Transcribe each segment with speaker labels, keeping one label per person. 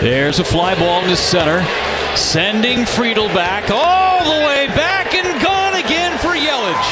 Speaker 1: There's a fly ball in the center. Sending Friedel back, all the way back, and gone again for Yelich.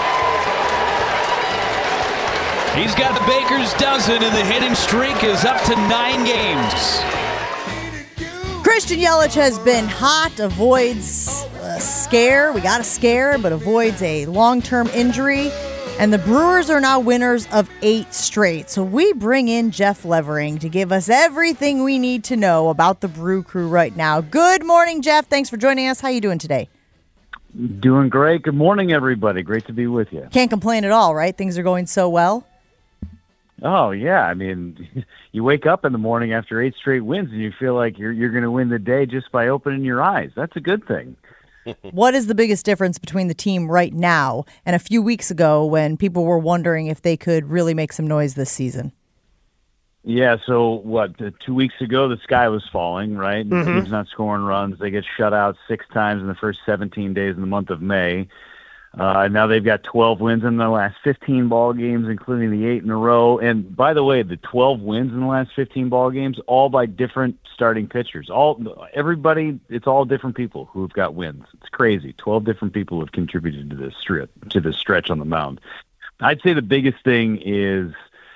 Speaker 1: He's got the Baker's dozen, and the hitting streak is up to 9 games.
Speaker 2: Christian Yelich has been hot, avoids a scare. We got a scare, but avoids a long-term injury. And the Brewers are now winners of 8 straight. So we bring in Jeff Levering to give us everything we need to know about the Brew Crew right now. Good morning, Jeff. Thanks for joining us. How you doing today?
Speaker 3: Doing great. Good morning, everybody. Great to be with you.
Speaker 2: Can't complain at all, right? Things are going so well.
Speaker 3: Oh, yeah. I mean, you wake up in the morning after 8 straight wins and you feel like you're going to win the day just by opening your eyes. That's a good thing.
Speaker 2: What is the biggest difference between the team right now and a few weeks ago when people were wondering if they could really make some noise this season?
Speaker 3: Yeah, so 2 weeks ago the sky was falling, right?
Speaker 2: Mm-hmm.
Speaker 3: The team's not scoring runs. They get shut out 6 times in the first 17 days in the month of May. Now they've got 12 wins in the last 15 ball games, including the 8 in a row. And by the way, the 12 wins in the last 15 ball games, all by different starting pitchers. Everybody, it's all different people who've got wins. It's crazy. 12 different people have contributed to this stretch on the mound. I'd say the biggest thing is,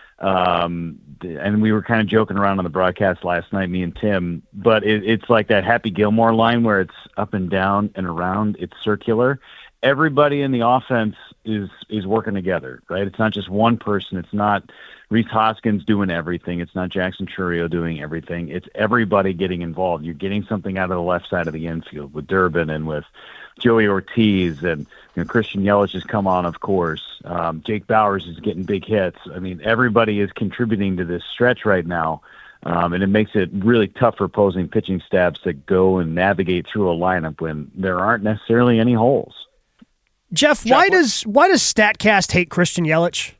Speaker 3: and we were kind of joking around on the broadcast last night, me and Tim, but it's like that Happy Gilmore line where it's up and down and around. It's circular. Everybody in the offense is working together, right? It's not just one person. It's not Rhys Hoskins doing everything. It's not Jackson Chourio doing everything. It's everybody getting involved. You're getting something out of the left side of the infield with Durbin and with Joey Ortiz, and Christian Yelich has come on, of course. Jake Bauers is getting big hits. I mean, everybody is contributing to this stretch right now. And it makes it really tough for opposing pitching staffs to go and navigate through a lineup when there aren't necessarily any holes.
Speaker 4: Jeff, why does StatCast hate Christian Yelich?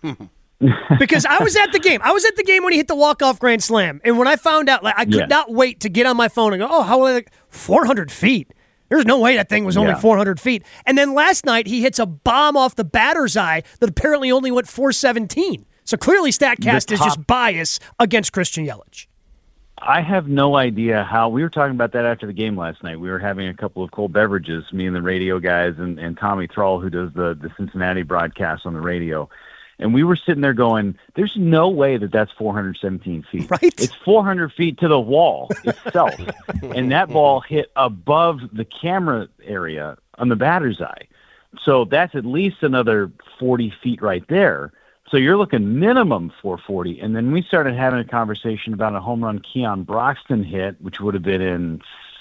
Speaker 4: Because I was at the game. I was at the game when he hit the walk-off grand slam. And when I found out, I could not wait to get on my phone and go, how are they? 400 feet. There's no way that thing was only 400 feet. And then last night, he hits a bomb off the batter's eye that apparently only went 417. So clearly StatCast is just biased against Christian Yelich.
Speaker 3: I have no idea how. We were talking about that after the game last night. We were having a couple of cold beverages, me and the radio guys and Tommy Thrall, who does the Cincinnati broadcast on the radio. And we were sitting there going, there's no way that that's 417 feet.
Speaker 4: Right?
Speaker 3: It's 400 feet to the wall itself. And that ball hit above the camera area on the batter's eye. So that's at least another 40 feet right there. So you're looking minimum 440. And then we started having a conversation about a home run Keon Broxton hit, which would have been in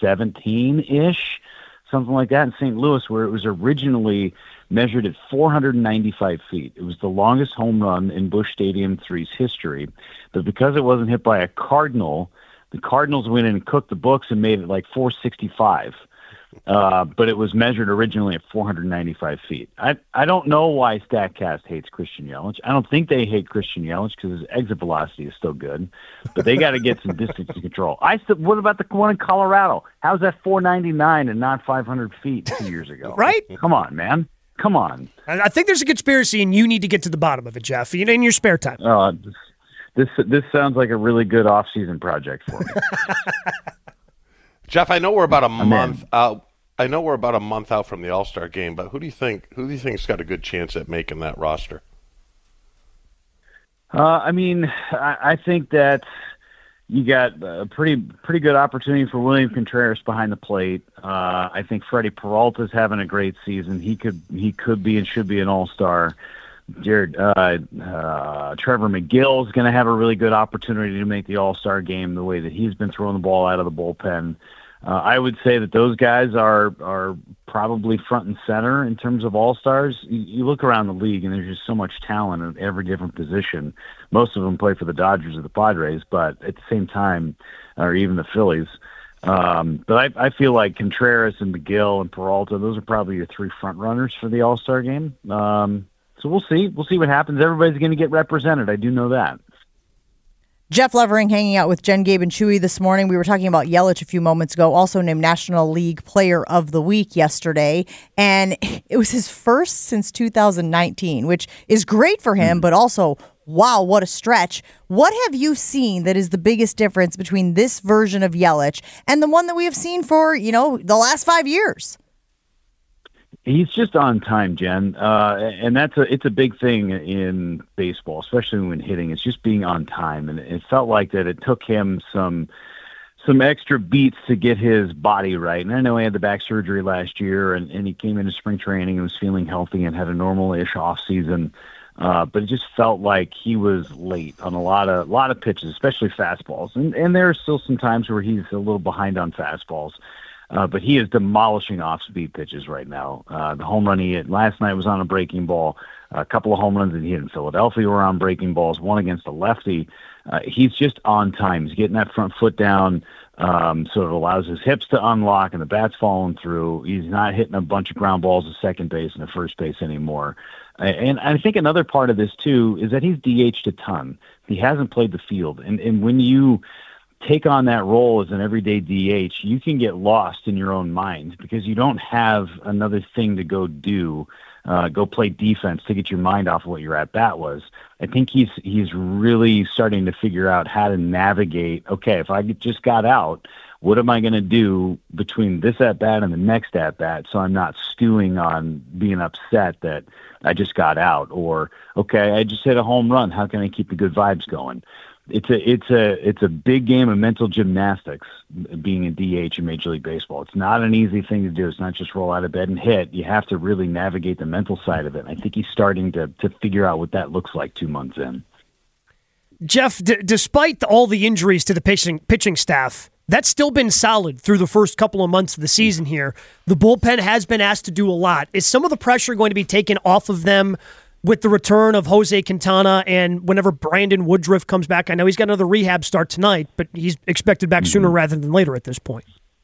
Speaker 3: 17-ish, something like that in St. Louis, where it was originally measured at 495 feet. It was the longest home run in Busch Stadium 3's history. But because it wasn't hit by a Cardinal, the Cardinals went in and cooked the books and made it like 465. But it was measured originally at 495 feet. I don't know why StatCast hates Christian Yelich. I don't think they hate Christian Yelich because his exit velocity is still good, but they got to get some distance to control. What about the one in Colorado? How's that 499 and not 500 feet 2 years ago?
Speaker 4: Right?
Speaker 3: Come on, man. Come on.
Speaker 4: I think there's a conspiracy, and you need to get to the bottom of it, Jeff, in your spare time.
Speaker 3: This sounds like a really good off-season project for me.
Speaker 5: Jeff, I know we're about a month out. I know we're about a month out from the All-Star game, but who do you think's got a good chance at making that roster?
Speaker 3: I think that you got a pretty good opportunity for William Contreras behind the plate. I think Freddie Peralta's having a great season. He could be and should be an All-Star. Trevor McGill is going to have a really good opportunity to make the All-Star game the way that he's been throwing the ball out of the bullpen. I would say that those guys are probably front and center in terms of All-Stars. You look around the league, and there's just so much talent at every different position. Most of them play for the Dodgers or the Padres, but at the same time, or even the Phillies. But I feel like Contreras and McGill and Peralta, those are probably your 3 front runners for the All-Star game. So we'll see. We'll see what happens. Everybody's going to get represented. I do know that.
Speaker 2: Jeff Levering hanging out with Jen, Gabe, and Chewy this morning. We were talking about Yelich a few moments ago, also named National League Player of the Week yesterday. And it was his first since 2019, which is great for him, but also wow, what a stretch. What have you seen that is the biggest difference between this version of Yelich and the one that we have seen for, the last 5 years?
Speaker 3: He's just on time, Jen, and it's a big thing in baseball, especially when hitting. It's just being on time, and it felt like that it took him some extra beats to get his body right. And I know he had the back surgery last year, and he came into spring training and was feeling healthy and had a normal-ish off season. But it just felt like he was late on a lot of pitches, especially fastballs. And there are still some times where he's a little behind on fastballs. But he is demolishing off-speed pitches right now. The home run he hit last night was on a breaking ball. A couple of home runs that he hit in Philadelphia were on breaking balls, one against a lefty. He's just on time. He's getting that front foot down, so it allows his hips to unlock and the bat's falling through. He's not hitting a bunch of ground balls at second base and at first base anymore. And I think another part of this, too, is that he's DH'd a ton. He hasn't played the field. And when you take on that role as an everyday DH, you can get lost in your own mind because you don't have another thing to go do, go play defense to get your mind off of what your at-bat was. I think he's really starting to figure out how to navigate, okay, if I just got out, what am I going to do between this at-bat and the next at-bat so I'm not stewing on being upset that I just got out? Or, okay, I just hit a home run. How can I keep the good vibes going? It's a big game of mental gymnastics being a DH in Major League Baseball. It's not an easy thing to do. It's not just roll out of bed and hit. You have to really navigate the mental side of it. And I think he's starting to figure out what that looks like 2 months in.
Speaker 4: Jeff, despite all the injuries to the pitching staff, that's still been solid through the first couple of months of the season here. The bullpen has been asked to do a lot. Is some of the pressure going to be taken off of them with the return of Jose Quintana and whenever Brandon Woodruff comes back? I know he's got another rehab start tonight, but he's expected back sooner rather than later at this point.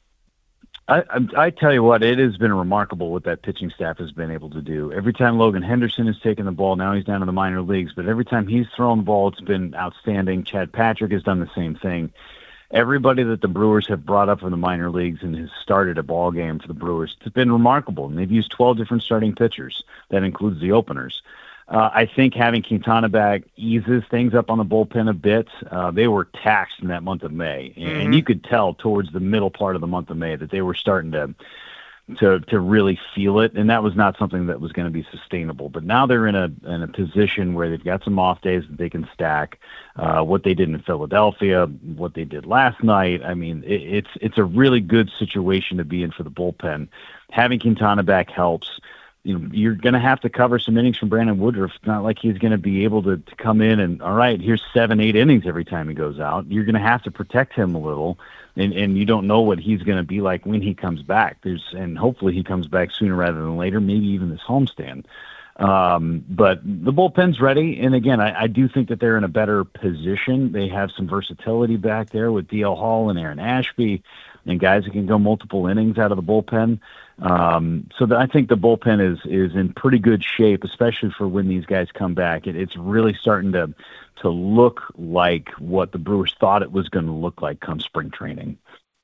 Speaker 3: I tell you what, it has been remarkable what that pitching staff has been able to do. Every time Logan Henderson has taken the ball, now he's down in the minor leagues, but every time he's thrown the ball, it's been outstanding. Chad Patrick has done the same thing. Everybody that the Brewers have brought up from the minor leagues and has started a ball game for the Brewers, it's been remarkable. And they've used 12 different starting pitchers. That includes the openers. I think having Quintana back eases things up on the bullpen a bit. They were taxed in that month of May, and you could tell towards the middle part of the month of May that they were starting to really feel it, and that was not something that was going to be sustainable. But now they're in a position where they've got some off days that they can stack. What they did in Philadelphia, what they did last night. I mean, it's a really good situation to be in for the bullpen. Having Quintana back helps. You're going to have to cover some innings from Brandon Woodruff. It's not like he's going to be able to come in and, all right, here's 7-8 innings every time he goes out. You're going to have to protect him a little, and you don't know what he's going to be like when he comes back. And hopefully he comes back sooner rather than later, maybe even this homestand. But the bullpen's ready, and again, I do think that they're in a better position. They have some versatility back there with DL Hall and Aaron Ashby and guys that can go multiple innings out of the bullpen. So I think the bullpen is in pretty good shape, especially for when these guys come back. It's really starting to look like what the Brewers thought it was going to look like come spring training.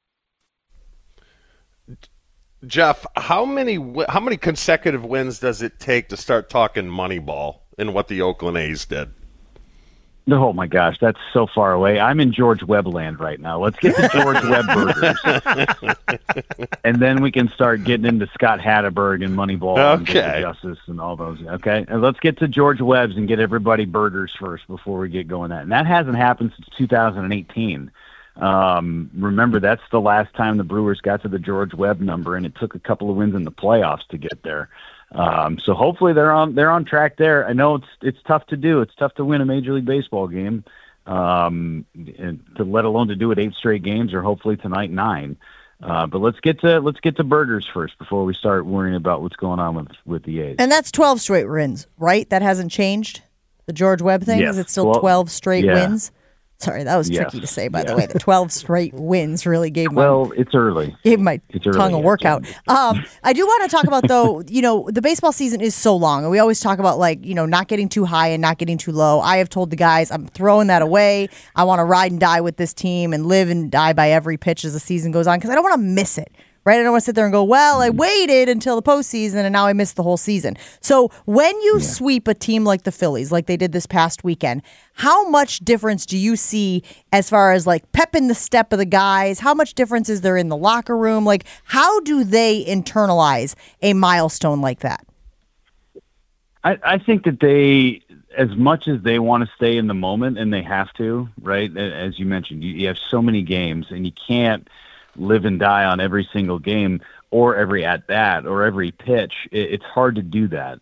Speaker 5: Jeff, how many consecutive wins does it take to start talking Moneyball and what the Oakland A's did?
Speaker 3: Oh, my gosh, that's so far away. I'm in George Webb land right now. Let's get to George Webb burgers. And then we can start getting into Scott Hatterberg and Moneyball and Justice and all those. Okay, and let's get to George Webb's and get everybody burgers first before we get going. And that hasn't happened since 2018. Remember, that's the last time the Brewers got to the George Webb number, and it took a couple of wins in the playoffs to get there. So hopefully they're on track there. I know it's tough to do. It's tough to win a Major League Baseball game, and to let alone to do it 8 straight games or hopefully tonight 9. But let's get to burgers first before we start worrying about what's going on with the A's.
Speaker 2: And that's 12 straight wins, right? That hasn't changed. The George Webb thing,
Speaker 3: yes.
Speaker 2: Is it still 12 straight wins? Sorry, that was tricky to say, by the way. The 12 straight wins really gave
Speaker 3: it's early.
Speaker 2: Gave my tongue a workout. I do want to talk about, though, the baseball season is so long, and we always talk about, not getting too high and not getting too low. I have told the guys I'm throwing that away. I want to ride and die with this team and live and die by every pitch as the season goes on because I don't want to miss it. right? I don't want to sit there and go, well, I waited until the postseason and now I missed the whole season. So when you sweep a team like the Phillies, like they did this past weekend, how much difference do you see as far as like pep in the step of the guys? How much difference is there in the locker room? Like, how do they internalize a milestone like that?
Speaker 3: I think that they, as much as they want to stay in the moment, and they have to, right? As you mentioned, you have so many games, and you can't live and die on every single game or every at-bat or every pitch. It's hard to do that.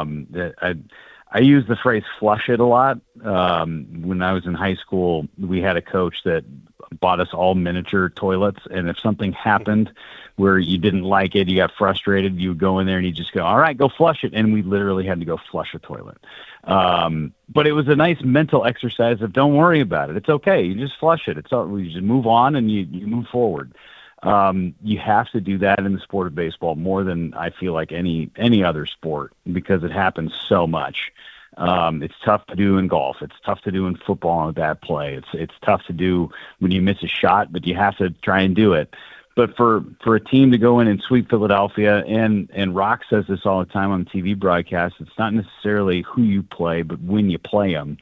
Speaker 3: I use the phrase flush it a lot. When I was in high school, we had a coach that bought us all miniature toilets, and if something happened where you didn't like it, you got frustrated, you would go in there and you just go, all right, go flush it. And we literally had to go flush a toilet. But it was a nice mental exercise of don't worry about it. It's okay. You just flush it. You just move on and you move forward. You have to do that in the sport of baseball more than I feel like any other sport, because it happens so much. It's tough to do in golf. It's tough to do in football on a bad play. It's tough to do when you miss a shot, but you have to try and do it. But for a team to go in and sweep Philadelphia, and Rock says this all the time on the TV broadcast, it's not necessarily who you play, but when you play them.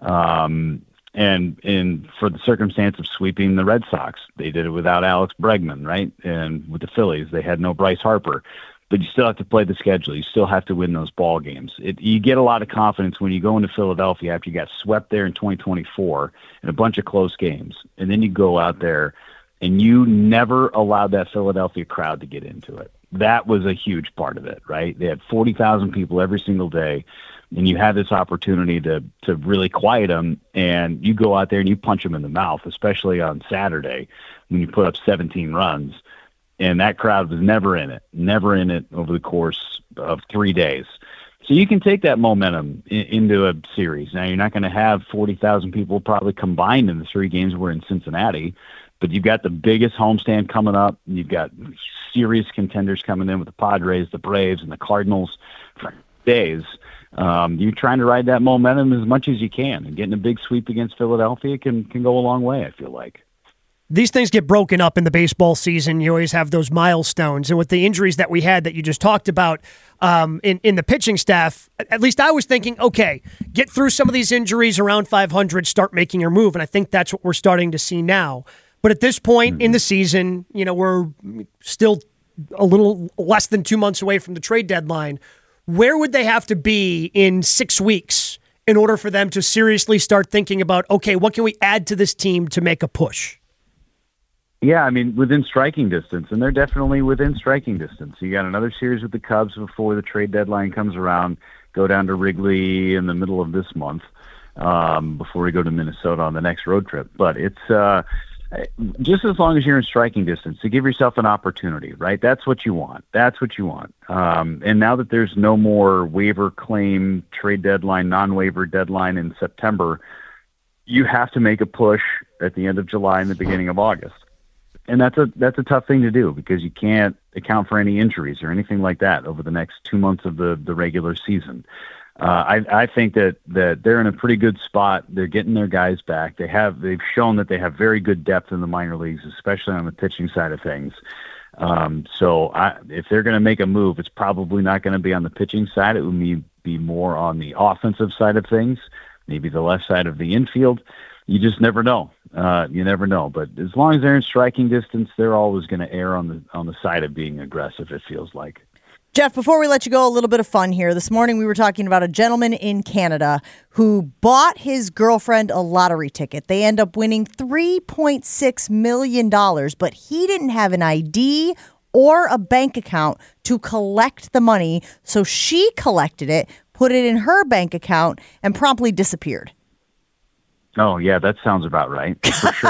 Speaker 3: And for the circumstance of sweeping the Red Sox, they did it without Alex Bregman, right? And with the Phillies, they had no Bryce Harper. But you still have to play the schedule. You still have to win those ball games. You get a lot of confidence when you go into Philadelphia after you got swept there in 2024 in a bunch of close games. And then you go out there and you never allowed that Philadelphia crowd to get into it. That was a huge part of it, right? They had 40,000 people every single day, and you had this opportunity to really quiet them, and you go out there and you punch them in the mouth, especially on Saturday when you put up 17 runs, and that crowd was never in it over the course of 3 days. So you can take that momentum into a series. Now, you're not going to have 40,000 people probably combined in the 3 games we're in Cincinnati, but you've got the biggest homestand coming up. You've got serious contenders coming in with the Padres, the Braves, and the Cardinals for days. You're trying to ride that momentum as much as you can, and getting a big sweep against Philadelphia can go a long way, I feel like.
Speaker 4: These things get broken up in the baseball season. You always have those milestones. And with the injuries that we had that you just talked about in the pitching staff, at least I was thinking, okay, get through some of these injuries around 500, start making your move. And I think that's what we're starting to see now. But at this point in the season, we're still a little less than 2 months away from the trade deadline. Where would they have to be in 6 weeks in order for them to seriously start thinking about, okay, what can we add to this team to make a push?
Speaker 3: Yeah, I mean, within striking distance, and they're definitely within striking distance. You got another series with the Cubs before the trade deadline comes around, go down to Wrigley in the middle of this month before we go to Minnesota on the next road trip. But it's just as long as you're in striking distance to give yourself an opportunity, right? That's what you want. And now that there's no more waiver claim, trade deadline, non-waiver deadline in September, you have to make a push at the end of July and the beginning of August. And that's a tough thing to do, because you can't account for any injuries or anything like that over the next 2 months of the regular season. I think that they're in a pretty good spot. They're getting their guys back. They've shown that they have very good depth in the minor leagues, especially on the pitching side of things. So if they're going to make a move, it's probably not going to be on the pitching side. It would be more on the offensive side of things, maybe the left side of the infield. You just never know. You never know. But as long as they're in striking distance, they're always going to err on the side of being aggressive, it feels like.
Speaker 2: Jeff, before we let you go, a little bit of fun here. This morning we were talking about a gentleman in Canada who bought his girlfriend a lottery ticket. They end up winning $3.6 million, but he didn't have an ID or a bank account to collect the money, so she collected it, put it in her bank account, and promptly disappeared.
Speaker 3: Oh, yeah, that sounds about right, for sure.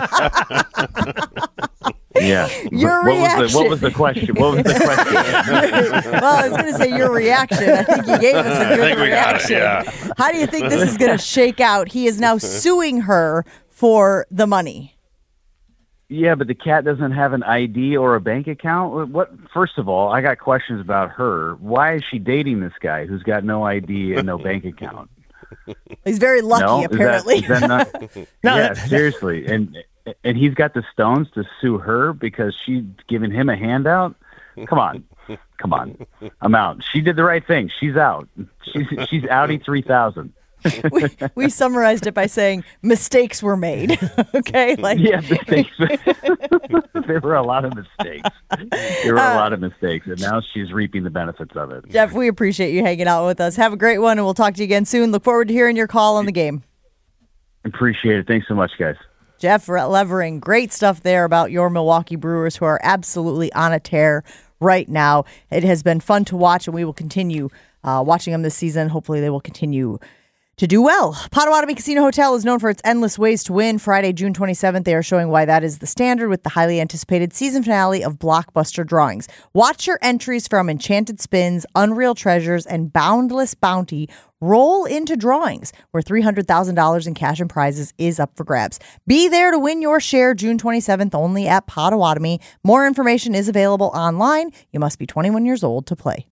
Speaker 3: Yeah.
Speaker 2: Your reaction.
Speaker 3: What was the question? Well,
Speaker 2: I was going to say your reaction. I think you gave us a good reaction. Yeah. How do you think this is going to shake out? He is now suing her for the money.
Speaker 3: Yeah, but the cat doesn't have an ID or a bank account. First of all, I got questions about her. Why is she dating this guy who's got no ID and no bank account?
Speaker 2: He's very lucky, apparently.
Speaker 3: Is that not, yeah, seriously. and he's got the stones to sue her because she's giving him a handout. Come on. I'm out. She did the right thing. She's out. She's outie 3000.
Speaker 2: we summarized it by saying mistakes were made. Okay,
Speaker 3: mistakes. There were a lot of mistakes. And now she's reaping the benefits of it.
Speaker 2: Jeff, we appreciate you hanging out with us. Have a great one, and we'll talk to you again soon. Look forward to hearing your call on the game.
Speaker 3: Appreciate it. Thanks so much, guys.
Speaker 2: Jeff Levering, great stuff there about your Milwaukee Brewers, who are absolutely on a tear right now. It has been fun to watch, and we will continue watching them this season. Hopefully they will continue to do well. Potawatomi Casino Hotel is known for its endless ways to win. Friday, June 27th, they are showing why that is the standard with the highly anticipated season finale of Blockbuster Drawings. Watch your entries from Enchanted Spins, Unreal Treasures, and Boundless Bounty roll into drawings where $300,000 in cash and prizes is up for grabs. Be there to win your share June 27th only at Potawatomi. More information is available online. You must be 21 years old to play.